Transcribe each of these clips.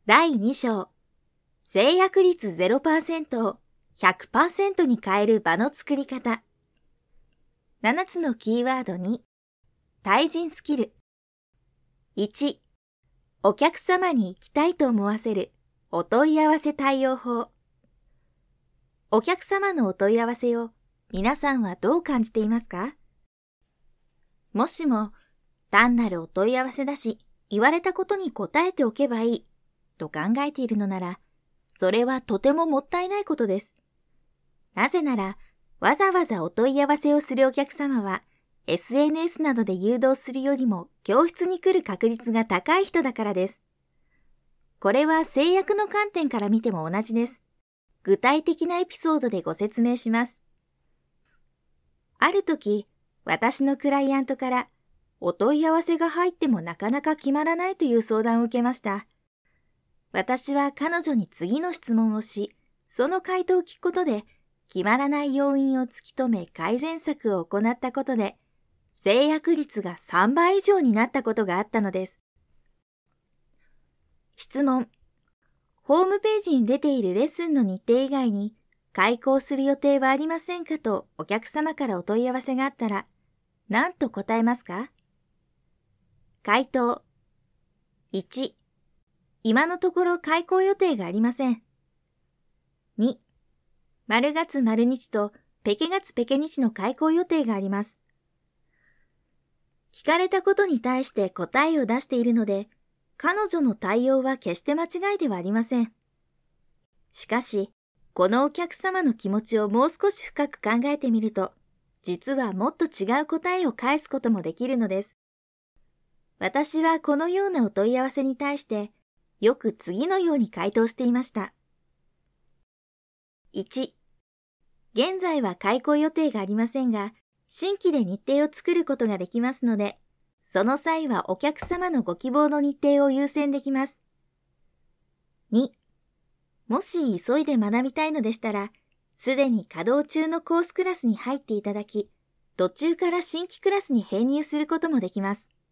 第2章、制約率 0% を 100% に変える場の作り方。7つのキーワードに、対人スキル。1、お客様に行きたいと思わせるお問い合わせ対応法。お客様のお問い合わせを皆さんはどう感じていますか？もしも単なるお問い合わせだし、言われたことに答えておけばいいと考えているのなら、それはとてももったいないことです。なぜなら、わざわざお問い合わせをするお客様は、SNS などで誘導するよりも教室に来る確率が高い人だからです。これは制約の観点から見ても同じです。具体的なエピソードでご説明します。ある時、私のクライアントからお問い合わせが入ってもなかなか決まらないという相談を受けました。私は彼女に次の質問をし、その回答を聞くことで、決まらない要因を突き止め改善策を行ったことで、制約率が3倍以上になったことがあったのです。質問。ホームページに出ているレッスンの日程以外に、開講する予定はありませんかとお客様からお問い合わせがあったら、何と答えますか？回答。1、今のところ開講予定がありません。2、丸月丸日とペケ月ペケ日の開講予定があります。聞かれたことに対して答えを出しているので、彼女の対応は決して間違いではありません。しかし、このお客様の気持ちをもう少し深く考えてみると、実はもっと違う答えを返すこともできるのです。私はこのようなお問い合わせに対して、よく次のように回答していました。1、現在は開講予定がありませんが、新規で日程を作ることができますので、その際はお客様のご希望の日程を優先できます。2、もし急いで学びたいのでしたら、すでに稼働中のコースクラスに入っていただき、途中から新規クラスに編入することもできます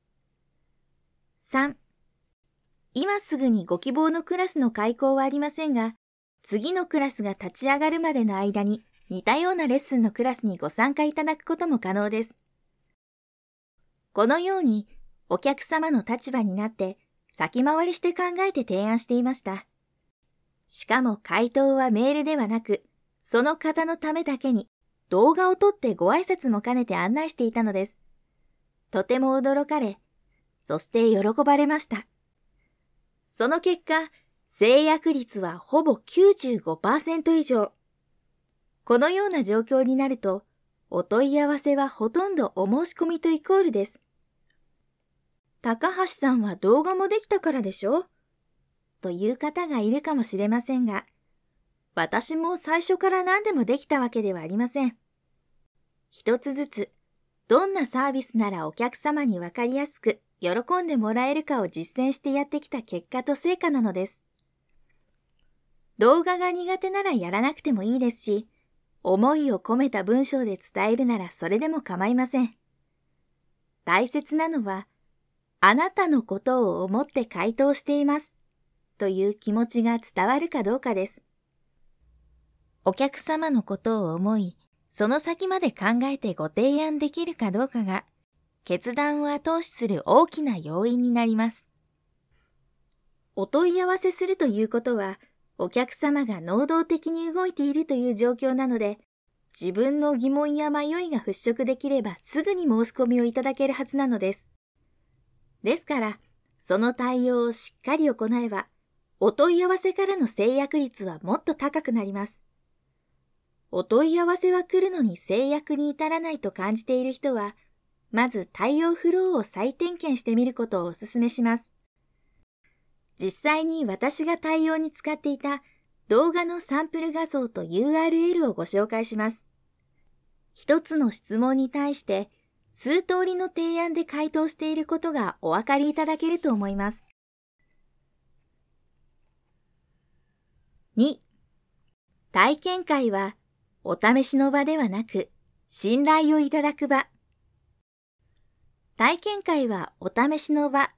。3、今すぐにご希望のクラスの開講はありませんが、次のクラスが立ち上がるまでの間に似たようなレッスンのクラスにご参加いただくことも可能です。このようにお客様の立場になって先回りして考えて提案していました。しかも回答はメールではなく、その方のためだけに動画を撮ってご挨拶も兼ねて案内していたのです。とても驚かれ、そして喜ばれました。その結果、制約率はほぼ 95% 以上。このような状況になると、お問い合わせはほとんどお申し込みとイコールです。高橋さんは動画もできたからでしょ？という方がいるかもしれませんが、私も最初から何でもできたわけではありません。一つずつ、どんなサービスならお客様にわかりやすく喜んでもらえるかを実践してやってきた結果と成果なのです。動画が苦手ならやらなくてもいいですし、思いを込めた文章で伝えるならそれでも構いません。大切なのは、あなたのことを思って回答していますという気持ちが伝わるかどうかです。お客様のことを思い、その先まで考えてご提案できるかどうかが、決断を後押しする大きな要因になります。お問い合わせするということは、お客様が能動的に動いているという状況なので、自分の疑問や迷いが払拭できればすぐに申し込みをいただけるはずなのです。ですから、その対応をしっかり行えば、お問い合わせからの制約率はもっと高くなります。お問い合わせは来るのに制約に至らないと感じている人は、まず対応フローを再点検してみることをお勧めします。実際に私が対応に使っていた動画のサンプル画像と URL をご紹介します。一つの質問に対して数通りの提案で回答していることがお分かりいただけると思います。2、体験会はお試しの場ではなく信頼をいただく場。体験会はお試しの場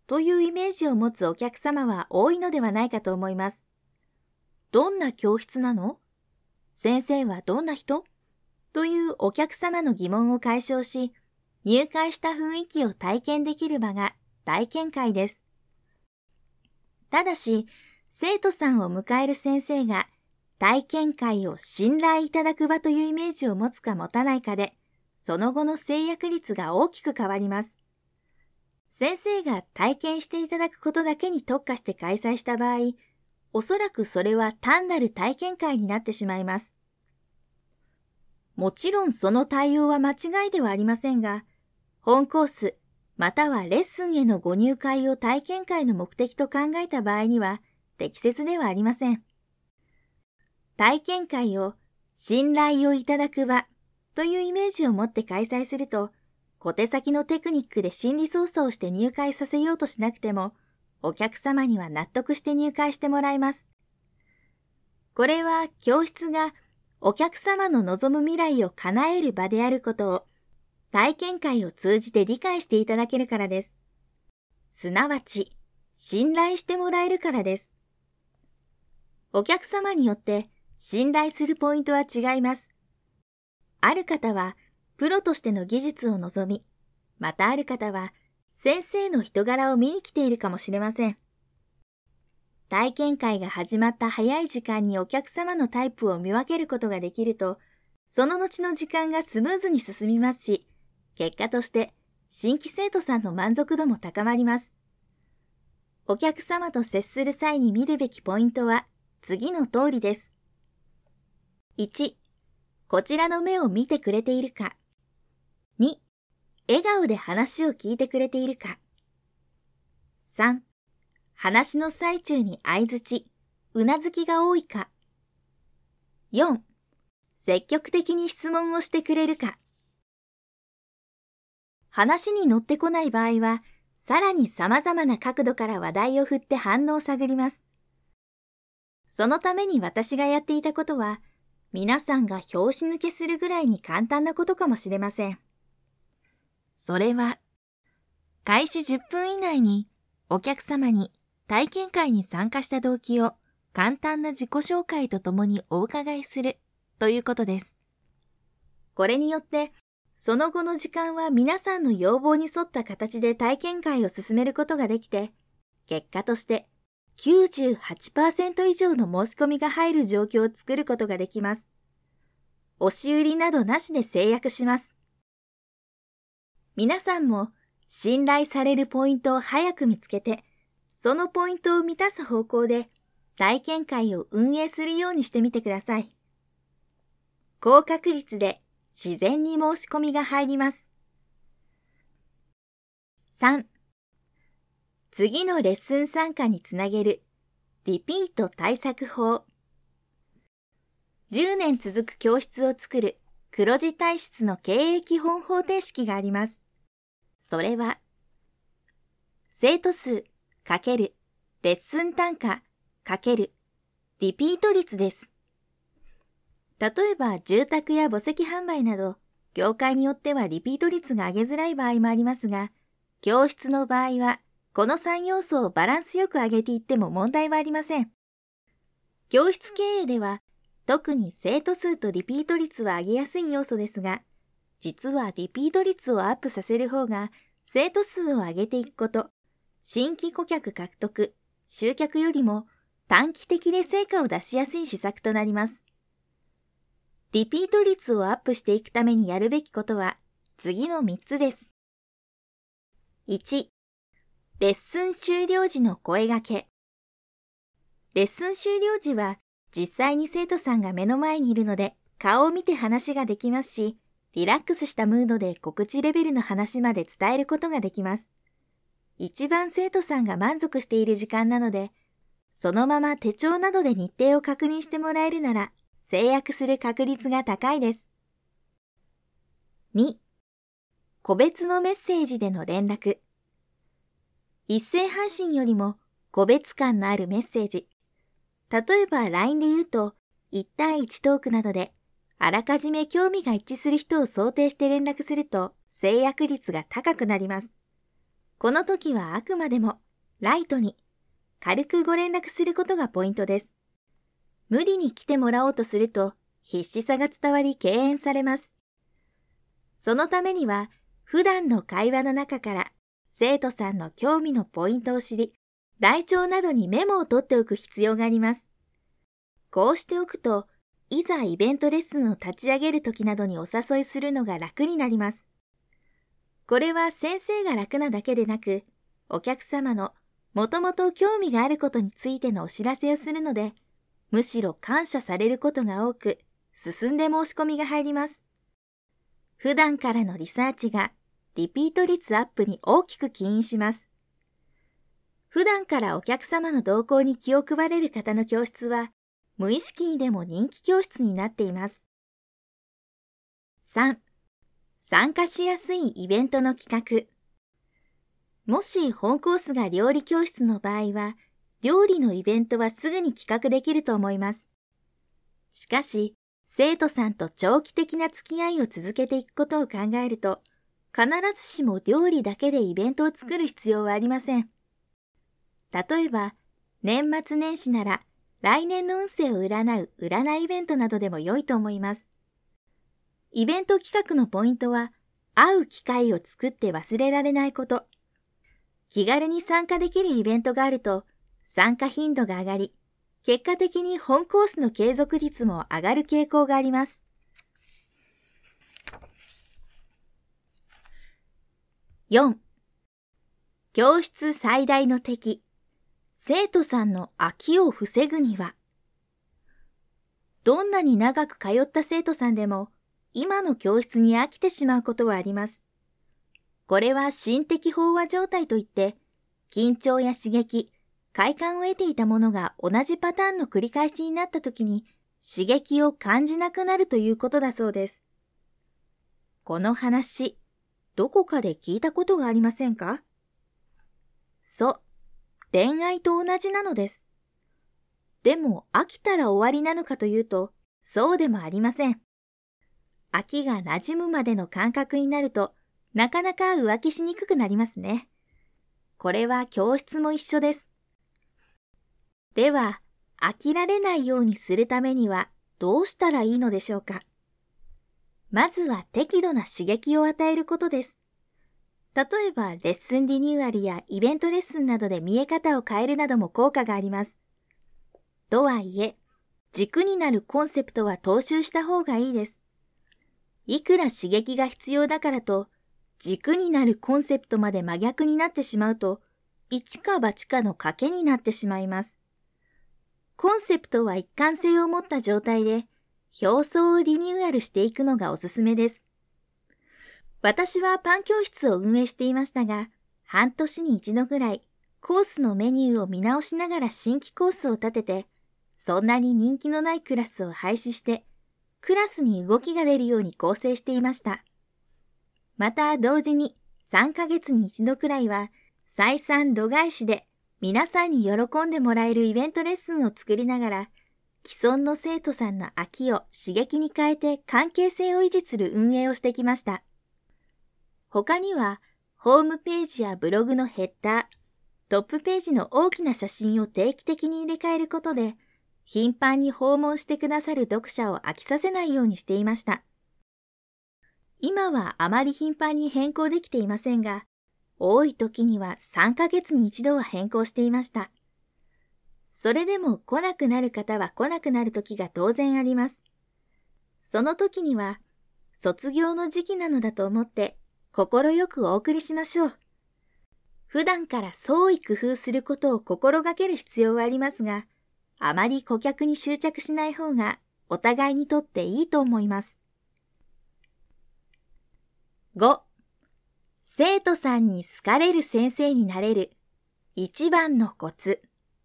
というイメージを持つお客様は多いのではないかと思います。どんな教室なの？先生はどんな人？というお客様の疑問を解消し、入会した雰囲気を体験できる場が体験会です。ただし、生徒さんを迎える先生が体験会を信頼いただく場というイメージを持つか持たないかで、その後の制約率が大きく変わります。先生が体験していただくことだけに特化して開催した場合、おそらくそれは単なる体験会になってしまいます。もちろんその対応は間違いではありませんが、本コースまたはレッスンへのご入会を体験会の目的と考えた場合には適切ではありません。体験会を信頼をいただく場というイメージを持って開催すると、小手先のテクニックで心理操作をして入会させようとしなくても、お客様には納得して入会してもらえます。これは教室がお客様の望む未来を叶える場であることを体験会を通じて理解していただけるからです。すなわち、信頼してもらえるからです。お客様によって信頼するポイントは違います。ある方はプロとしての技術を望み、またある方は先生の人柄を見に来ているかもしれません。体験会が始まった早い時間にお客様のタイプを見分けることができると、その後の時間がスムーズに進みますし、結果として新規生徒さんの満足度も高まります。お客様と接する際に見るべきポイントは次の通りです。1、こちらの目を見てくれているか。2、笑顔で話を聞いてくれているか。3、話の最中に相槌、うなずきが多いか。4、積極的に質問をしてくれるか。話に乗ってこない場合は、さらに様々な角度から話題を振って反応を探ります。そのために私がやっていたことは、皆さんが拍子抜けするぐらいに簡単なことかもしれません。それは、開始10分以内にお客様に体験会に参加した動機を簡単な自己紹介とともにお伺いするということです。これによって、その後の時間は皆さんの要望に沿った形で体験会を進めることができて、結果として 98% 以上の申し込みが入る状況を作ることができます。押し売りなどなしで制約します。皆さんも信頼されるポイントを早く見つけて、そのポイントを満たす方向で体験会を運営するようにしてみてください。高確率で自然に申し込みが入ります。3、次のレッスン参加につなげるリピート対策法。10年続く教室を作る黒字体質の経営基本方程式があります。それは、生徒数×レッスン単価×リピート率です。例えば住宅や墓石販売など、業界によってはリピート率が上げづらい場合もありますが、教室の場合は、この3要素をバランスよく上げていっても問題はありません。教室経営では、特に生徒数とリピート率は上げやすい要素ですが、実はリピート率をアップさせる方が、生徒数を上げていくこと、新規顧客獲得、集客よりも短期的で成果を出しやすい施策となります。リピート率をアップしていくためにやるべきことは次の3つです。1、レッスン終了時の声掛け。レッスン終了時は実際に生徒さんが目の前にいるので顔を見て話ができますし、リラックスしたムードで告知レベルの話まで伝えることができます。一番生徒さんが満足している時間なので、そのまま手帳などで日程を確認してもらえるなら、制約する確率が高いです。2、個別のメッセージでの連絡。一斉配信よりも個別感のあるメッセージ。例えば LINE で言うと、1対1トークなどで、あらかじめ興味が一致する人を想定して連絡すると制約率が高くなります。 この時はあくまでもライトに軽くご連絡することがポイントです。無理に来てもらおうとすると必死さが伝わり敬遠されます。そのためには普段の会話の中から生徒さんの興味のポイントを知り、台帳などにメモを取っておく必要があります。こうしておくと、いざイベントレッスンを立ち上げるときなどにお誘いするのが楽になります。これは先生が楽なだけでなく、お客様のもともと興味があることについてのお知らせをするので、むしろ感謝されることが多く、進んで申し込みが入ります。普段からのリサーチがリピート率アップに大きく起因します。普段からお客様の動向に気を配れる方の教室は、無意識にでも人気教室になっています。3. 参加しやすいイベントの企画。もし本コースが料理教室の場合は、料理のイベントはすぐに企画できると思います。しかし、生徒さんと長期的な付き合いを続けていくことを考えると、必ずしも料理だけでイベントを作る必要はありません。例えば、年末年始なら来年の運勢を占う占いイベントなどでも良いと思います。イベント企画のポイントは、会う機会を作って忘れられないこと。気軽に参加できるイベントがあると、参加頻度が上がり、結果的に本コースの継続率も上がる傾向があります。4. 教室最大の敵。生徒さんの飽きを防ぐには、どんなに長く通った生徒さんでも、今の教室に飽きてしまうことはあります。これは心的飽和状態といって、緊張や刺激、快感を得ていたものが同じパターンの繰り返しになったときに、刺激を感じなくなるということだそうです。この話、どこかで聞いたことがありませんか？そう。恋愛と同じなのです。でも飽きたら終わりなのかというと、そうでもありません。飽きが馴染むまでの感覚になると、なかなか浮気しにくくなりますね。これは教室も一緒です。では、飽きられないようにするためにはどうしたらいいのでしょうか。まずは適度な刺激を与えることです。例えば、レッスンリニューアルやイベントレッスンなどで見え方を変えるなども効果があります。とはいえ、軸になるコンセプトは踏襲した方がいいです。いくら刺激が必要だからと、軸になるコンセプトまで真逆になってしまうと、一か八かの賭けになってしまいます。コンセプトは一貫性を持った状態で、表層をリニューアルしていくのがおすすめです。私はパン教室を運営していましたが、半年に一度ぐらいコースのメニューを見直しながら新規コースを立てて、そんなに人気のないクラスを廃止して、クラスに動きが出るように構成していました。また同時に3ヶ月に一度くらいは採算度外視で皆さんに喜んでもらえるイベントレッスンを作りながら、既存の生徒さんの飽きを刺激に変えて関係性を維持する運営をしてきました。他には、ホームページやブログのヘッダー、トップページの大きな写真を定期的に入れ替えることで、頻繁に訪問してくださる読者を飽きさせないようにしていました。今はあまり頻繁に変更できていませんが、多い時には3ヶ月に一度は変更していました。それでも来なくなる方は来なくなる時が当然あります。その時には、卒業の時期なのだと思って、心よくお送りしましょう。普段から創意工夫することを心がける必要はありますが、あまり顧客に執着しない方がお互いにとっていいと思います。5. 生徒さんに好かれる先生になれる一番のコツ。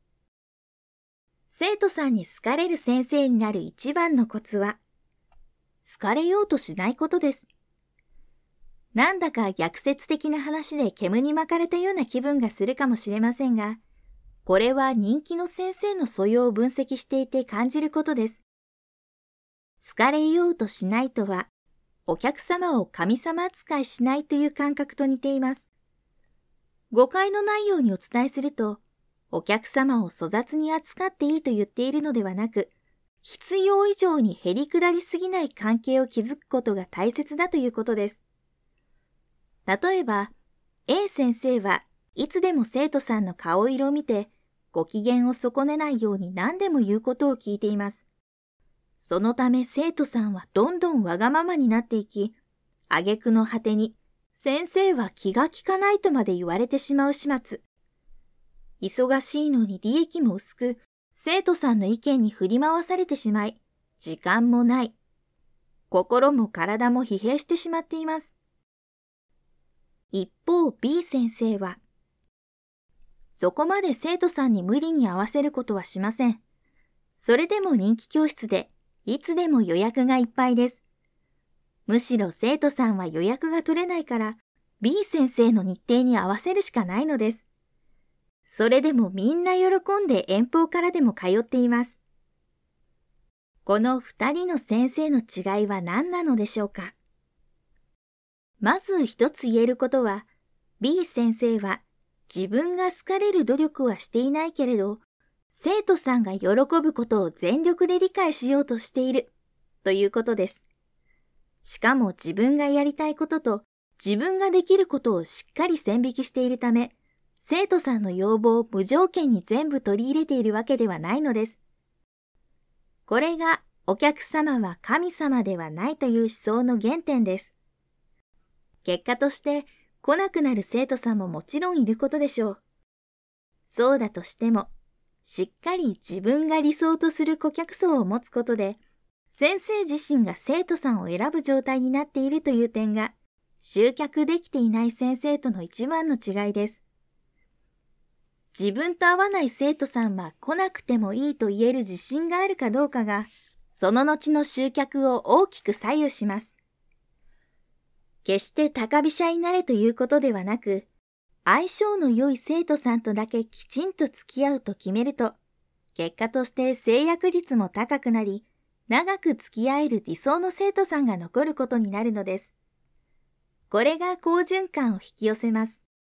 生徒さんに好かれる先生になる一番のコツは、好かれようとしないことです。なんだか逆説的な話で煙に巻かれたような気分がするかもしれませんが、これは人気の先生の素養を分析していて感じることです。好かれようとしないとは、お客様を神様扱いしないという感覚と似ています。 誤解のないようにお伝えすると、お客様を粗雑に扱っていいと言っているのではなく、必要以上にへりくだりすぎない関係を築くことが大切だということです。例えば、A 先生はいつでも生徒さんの顔色を見て、ご機嫌を損ねないように何でも言うことを聞いています。そのため生徒さんはどんどんわがままになっていき、挙句の果てに、先生は気が利かないとまで言われてしまう始末。忙しいのに利益も薄く、生徒さんの意見に振り回されてしまい、時間もない。心も体も疲弊してしまっています。一方 B 先生は、そこまで生徒さんに無理に合わせることはしません。それでも人気教室で、いつでも予約がいっぱいです。むしろ生徒さんは予約が取れないから、B 先生の日程に合わせるしかないのです。それでもみんな喜んで遠方からでも通っています。この2人の先生の違いは何なのでしょうか。まず一つ言えることは、B 先生は自分が好かれる努力はしていないけれど、生徒さんが喜ぶことを全力で理解しようとしているということです。しかも自分がやりたいことと自分ができることをしっかり線引きしているため、生徒さんの要望を無条件に全部取り入れているわけではないのです。これがお客様は神様ではないという思想の原点です。結果として来なくなる生徒さんももちろんいることでしょう。そうだとしても、しっかり自分が理想とする顧客層を持つことで、先生自身が生徒さんを選ぶ状態になっているという点が、集客できていない先生との一番の違いです。自分と合わない生徒さんは来なくてもいいと言える自信があるかどうかが、その後の集客を大きく左右します。決して高飛車になれということではなく、相性の良い生徒さんとだけきちんと付き合うと決めると、結果として制約率も高くなり、長く付き合える理想の生徒さんが残ることになるのです。これが好循環を引き寄せます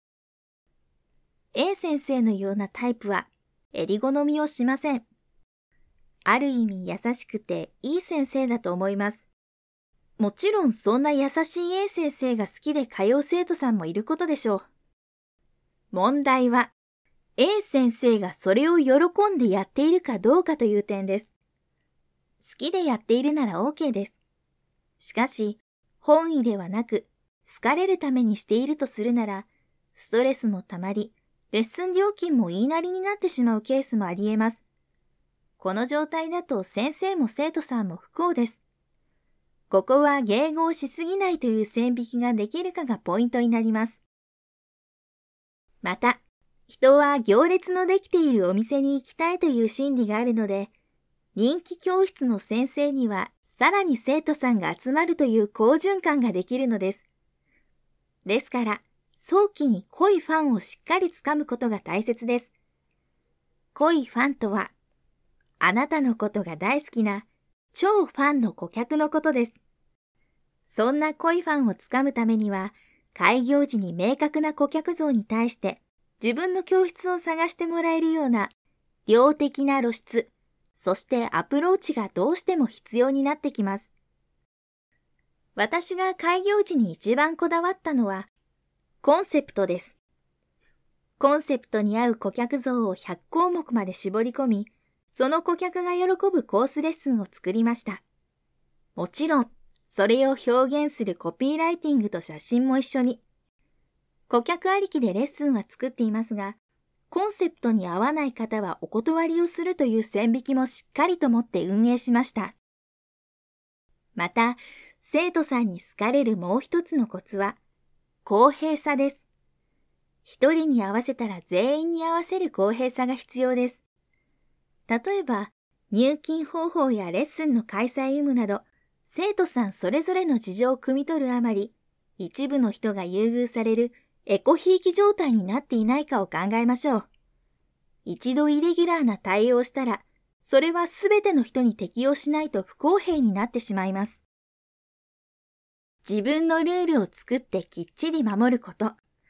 。A 先生のようなタイプは、襟好みをしません。ある意味優しくていい先生だと思います。もちろんそんな優しい A 先生が好きで通う生徒さんもいることでしょう。問題は、A 先生がそれを喜んでやっているかどうかという点です。好きでやっているなら OK です。しかし、本意ではなく、好かれるためにしているとするなら、ストレスもたまり、レッスン料金も言いなりになってしまうケースもあり得ます。この状態だと先生も生徒さんも不幸です。ここは迎合しすぎないという線引きができるかがポイントになります。また、人は行列のできているお店に行きたいという心理があるので、人気教室の先生にはさらに生徒さんが集まるという好循環ができるのです。ですから、早期に濃いファンをしっかりつかむことが大切です。濃いファンとは、あなたのことが大好きな超ファンの顧客のことです。そんな濃いファンをつかむためには、開業時に明確な顧客像に対して自分の教室を探してもらえるような量的な露出、そしてアプローチがどうしても必要になってきます。私が開業時に一番こだわったのはコンセプトです。コンセプトに合う顧客像を100項目まで絞り込み、その顧客が喜ぶコースレッスンを作りました。もちろん、それを表現するコピーライティングと写真も一緒に。顧客ありきでレッスンは作っていますが、コンセプトに合わない方はお断りをするという線引きもしっかりと持って運営しました。また、生徒さんに好かれるもう一つのコツは、公平さです。一人に合わせたら全員に合わせる公平さが必要です。例えば、入金方法やレッスンの開催有無など、生徒さんそれぞれの事情を汲み取るあまり、一部の人が優遇されるエコひいき状態になっていないかを考えましょう。一度イレギュラーな対応をしたら、それはすべての人に適用しないと不公平になってしまいます。自分のルールを作ってきっちり守ること。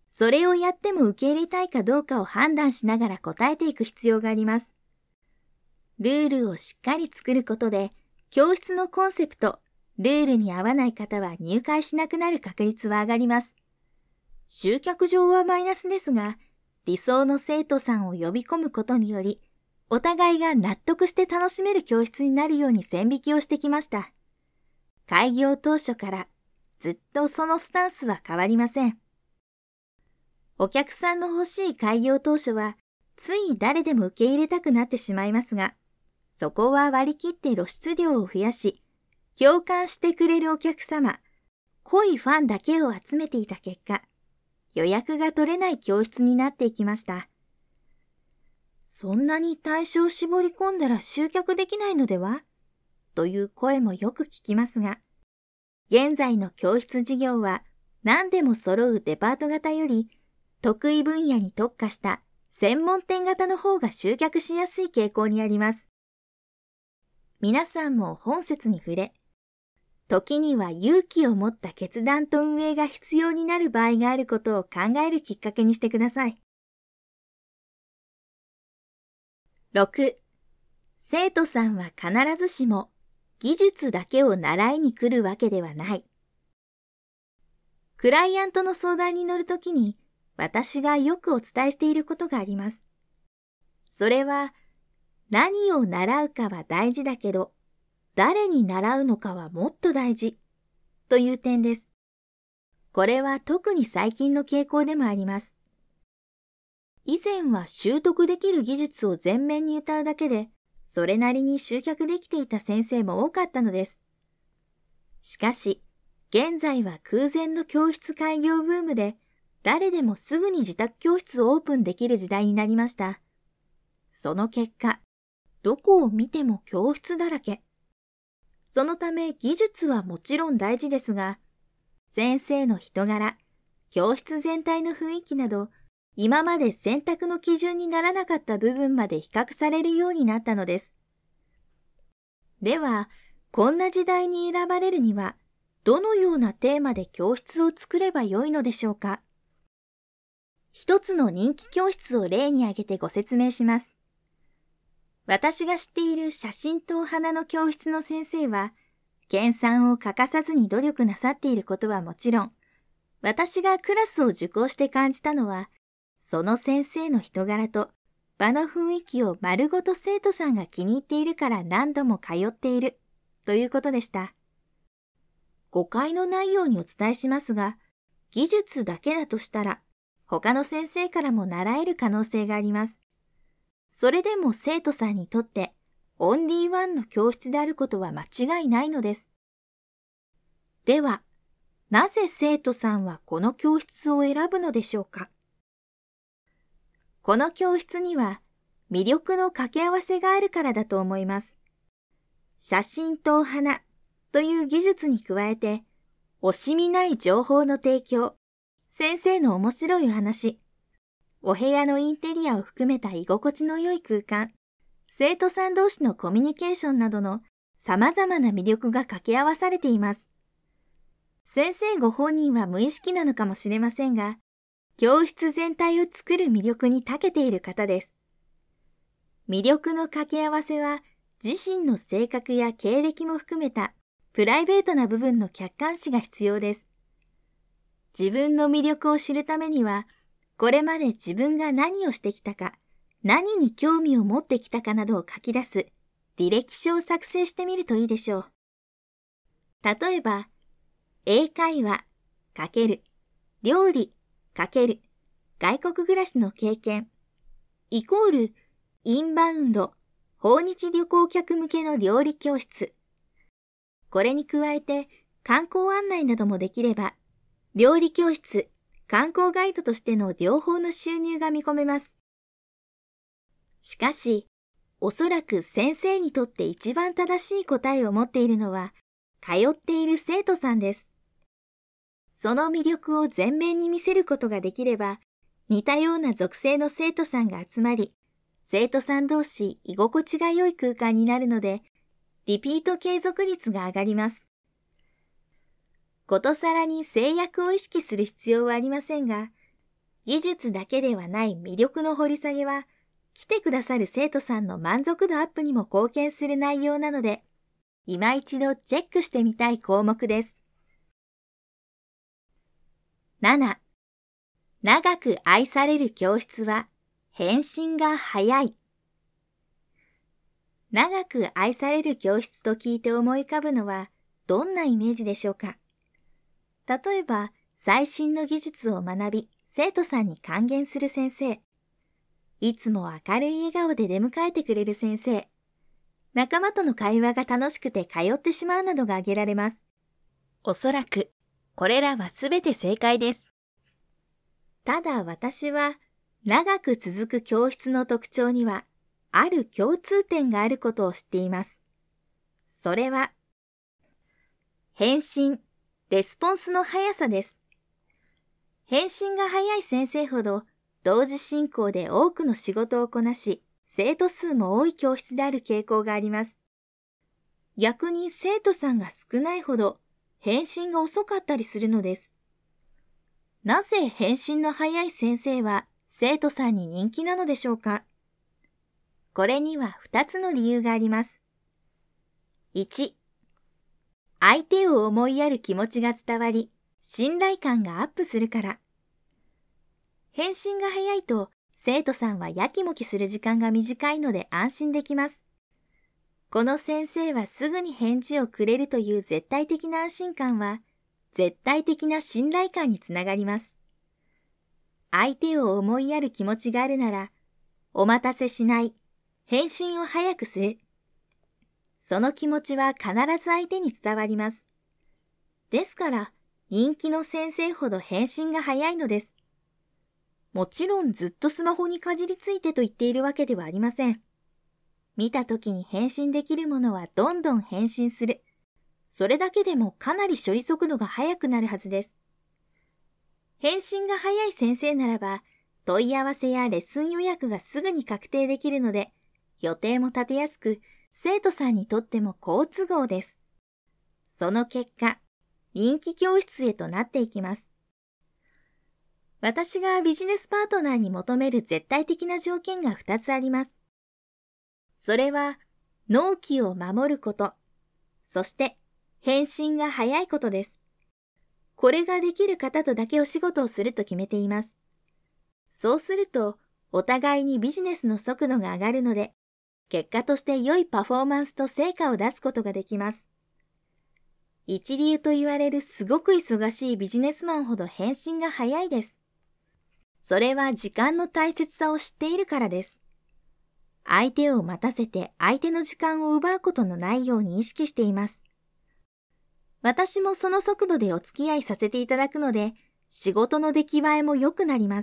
それをやっても受け入れたいかどうかを判断しながら答えていく必要があります。ルールをしっかり作ることで、教室のコンセプト、ルールに合わない方は入会しなくなる確率は上がります。集客上はマイナスですが、理想の生徒さんを呼び込むことにより、お互いが納得して楽しめる教室になるように線引きをしてきました。開業当初からずっとそのスタンスは変わりません。お客さんの欲しい開業当初は、つい誰でも受け入れたくなってしまいますが、そこは割り切って露出量を増やし、共感してくれるお客様、濃いファンだけを集めていた結果、予約が取れない教室になっていきました。そんなに対象を絞り込んだら集客できないのでは？という声もよく聞きますが、現在の教室事業は何でも揃うデパート型より、得意分野に特化した専門店型の方が集客しやすい傾向にあります。皆さんも本節に触れ、時には勇気を持った決断と運営が必要になる場合があることを考えるきっかけにしてください。6. 生徒さんは必ずしも技術だけを習いに来るわけではない。クライアントの相談に乗るときに私がよくお伝えしていることがあります。それは何を習うかは大事だけど、誰に習うのかはもっと大事という点です。これは特に最近の傾向でもあります。以前は習得できる技術を前面に歌うだけで、それなりに集客できていた先生も多かったのです。しかし、現在は空前の教室開業ブームで、誰でもすぐに自宅教室をオープンできる時代になりました。その結果、どこを見ても教室だらけ。そのため技術はもちろん大事ですが、先生の人柄、教室全体の雰囲気など、今まで選択の基準にならなかった部分まで比較されるようになったのです。では、こんな時代に選ばれるには、どのようなテーマで教室を作ればよいのでしょうか。一つの人気教室を例に挙げてご説明します。私が知っている写真とお花の教室の先生は、研鑽を欠かさずに努力なさっていることはもちろん、私がクラスを受講して感じたのは、その先生の人柄と場の雰囲気を丸ごと生徒さんが気に入っているから何度も通っているということでした。誤解のないようにお伝えしますが、技術だけだとしたら、他の先生からも習える可能性があります。それでも生徒さんにとってオンリーワンの教室であることは間違いないのです。では、なぜ生徒さんはこの教室を選ぶのでしょうか。この教室には魅力の掛け合わせがあるからだと思います。写真とお花という技術に加えて、惜しみない情報の提供、先生の面白いお話、お部屋のインテリアを含めた居心地の良い空間、生徒さん同士のコミュニケーションなどの様々な魅力が掛け合わされています。先生ご本人は無意識なのかもしれませんが、教室全体を作る魅力に長けている方です。魅力の掛け合わせは、自身の性格や経歴も含めたプライベートな部分の客観視が必要です。自分の魅力を知るためには、これまで自分が何をしてきたか、何に興味を持ってきたかなどを書き出す履歴書を作成してみるといいでしょう。例えば、英会話×料理×外国暮らしの経験イコールインバウンド訪日旅行客向けの料理教室。これに加えて観光案内などもできれば、料理教室、観光ガイドとしての両方の収入が見込めます。しかし、おそらく先生にとって一番正しい答えを持っているのは、通っている生徒さんです。その魅力を前面に見せることができれば、似たような属性の生徒さんが集まり、生徒さん同士居心地が良い空間になるので、リピート継続率が上がります。ことさらに制約を意識する必要はありませんが、 技術だけではない魅力の掘り下げは、来てくださる生徒さんの満足度アップにも貢献する内容なので、今一度チェックしてみたい項目です。7. 長く愛される教室は返信が早い。長く愛される教室と聞いて思い浮かぶのはどんなイメージでしょうか。例えば、最新の技術を学び、生徒さんに還元する先生。いつも明るい笑顔で出迎えてくれる先生。仲間との会話が楽しくて通ってしまうなどが挙げられます。おそらく、これらはすべて正解です。ただ私は、長く続く教室の特徴には、ある共通点があることを知っています。それは、返信、レスポンスの速さです。返信が早い先生ほど、同時進行で多くの仕事をこなし、生徒数も多い教室である傾向があります。逆に生徒さんが少ないほど、返信が遅かったりするのです。なぜ返信の早い先生は生徒さんに人気なのでしょうか。これには2つの理由があります。1、相手を思いやる気持ちが伝わり、信頼感がアップするから。返信が早いと、生徒さんはやきもきする時間が短いので安心できます。この先生はすぐに返事をくれるという絶対的な安心感は、絶対的な信頼感につながります。相手を思いやる気持ちがあるなら、お待たせしない、返信を早くする。その気持ちは必ず相手に伝わります。ですから、人気の先生ほど返信が早いのです。もちろんずっとスマホにかじりついてと言っているわけではありません。見た時に返信できるものはどんどん返信する。それだけでもかなり処理速度が速くなるはずです。返信が早い先生ならば、問い合わせやレッスン予約がすぐに確定できるので、予定も立てやすく、生徒さんにとっても好都合です。その結果、人気教室へとなっていきます。私がビジネスパートナーに求める絶対的な条件が2つあります。それは、納期を守ること、そして返信が早いことです。これができる方とだけお仕事をすると決めています。そうすると、お互いにビジネスの速度が上がるので、結果として良いパフォーマンスと成果を出すことができます。一流と言われるすごく忙しいビジネスマンほど返信が早いです。それは時間の大切さを知っているからです。相手を待たせて相手の時間を奪うことのないように意識しています。私もその速度でお付き合いさせていただくので、仕事の出来栄えも良くなります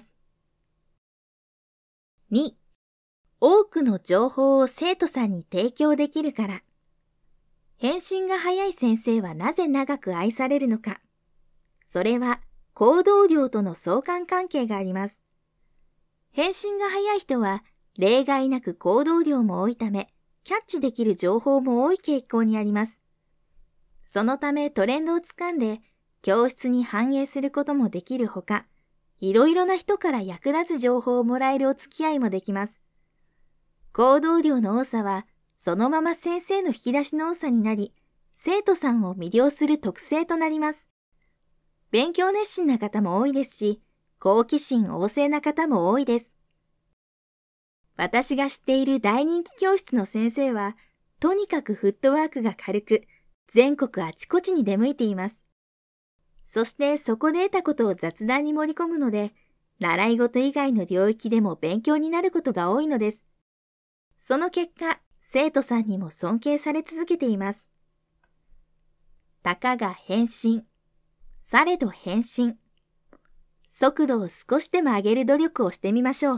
。2、多くの情報を生徒さんに提供できるから。返信が早い先生はなぜ長く愛されるのか。それは行動量との相関関係があります。返信が早い人は例外なく行動量も多いため、キャッチできる情報も多い傾向にあります。そのためトレンドをつかんで教室に反映することもできるほか、いろいろな人から役立つ情報をもらえるお付き合いもできます。行動量の多さはそのまま先生の引き出しの多さになり、生徒さんを魅了する特性となります。勉強熱心な方も多いですし、好奇心旺盛な方も多いです。私が知っている大人気教室の先生は、とにかくフットワークが軽く、全国あちこちに出向いています。そしてそこで得たことを雑談に盛り込むので、習い事以外の領域でも勉強になることが多いのです。その結果、生徒さんにも尊敬され続けています。たかが返信。されど返信。速度を少しでも上げる努力をしてみましょう。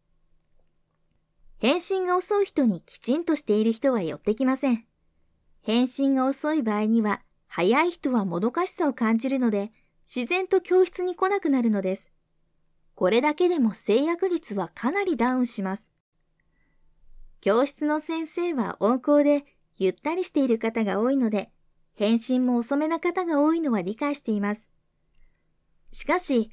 返信が遅い人にきちんとしている人は寄ってきません。返信が遅い場合には、早い人はもどかしさを感じるので、自然と教室に来なくなるのです。これだけでも制約率はかなりダウンします。教室の先生は温厚でゆったりしている方が多いので、返信も遅めな方が多いのは理解しています。しかし、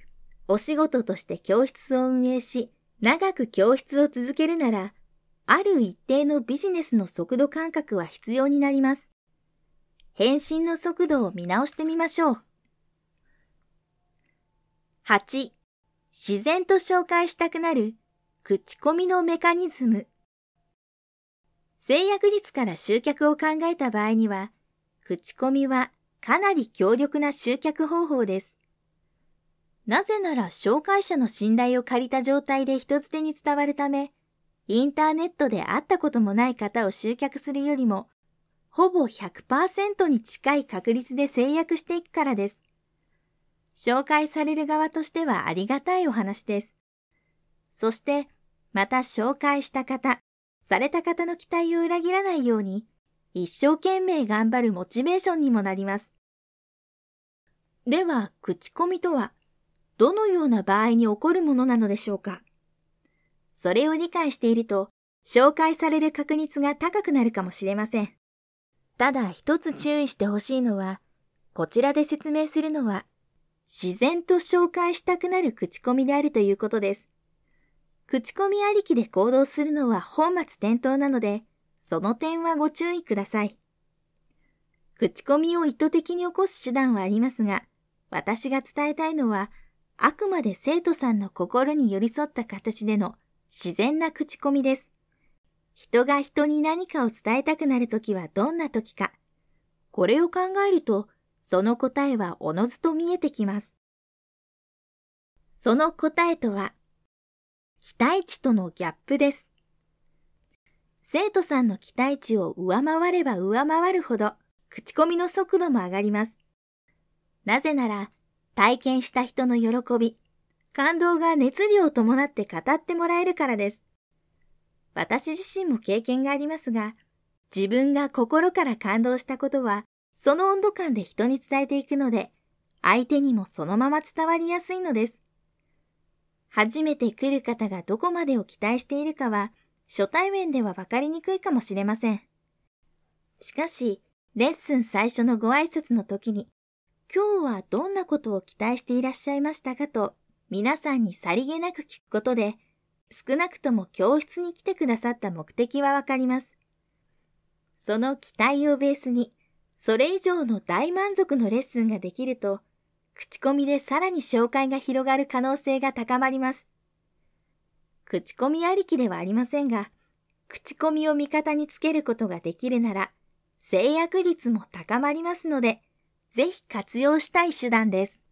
お仕事として教室を運営し、長く教室を続けるなら、ある一定のビジネスの速度感覚は必要になります。返信の速度を見直してみましょう。8、自然と紹介したくなる口コミのメカニズム。制約率から集客を考えた場合には、口コミはかなり強力な集客方法です。なぜなら紹介者の信頼を借りた状態で人づてに伝わるため、インターネットで会ったこともない方を集客するよりも、ほぼ 100% に近い確率で制約していくからです。紹介される側としてはありがたいお話です。そして、また紹介した方、された方の期待を裏切らないように、一生懸命頑張るモチベーションにもなります。では、口コミとは、どのような場合に起こるものなのでしょうか。それを理解していると、紹介される確率が高くなるかもしれません。ただ一つ注意してほしいのは、こちらで説明するのは、自然と紹介したくなる口コミであるということです。口コミありきで行動するのは本末転倒なので、その点はご注意ください。口コミを意図的に起こす手段はありますが、私が伝えたいのは、あくまで生徒さんの心に寄り添った形での自然な口コミです。人が人に何かを伝えたくなるときはどんなときか。これを考えると、その答えはおのずと見えてきます。その答えとは、期待値とのギャップです。生徒さんの期待値を上回れば上回るほど、口コミの速度も上がります。なぜなら、体験した人の喜び、感動が熱量を伴って語ってもらえるからです。私自身も経験がありますが、自分が心から感動したことは、その温度感で人に伝えていくので、相手にもそのまま伝わりやすいのです。初めて来る方がどこまでを期待しているかは、初対面では分かりにくいかもしれません。しかし、レッスン最初のご挨拶の時に、今日はどんなことを期待していらっしゃいましたかと、皆さんにさりげなく聞くことで、少なくとも教室に来てくださった目的はわかります。その期待をベースに、それ以上の大満足のレッスンができると、口コミでさらに紹介が広がる可能性が高まります。口コミありきではありませんが、口コミを味方につけることができるなら、制約率も高まりますので、ぜひ活用したい手段です。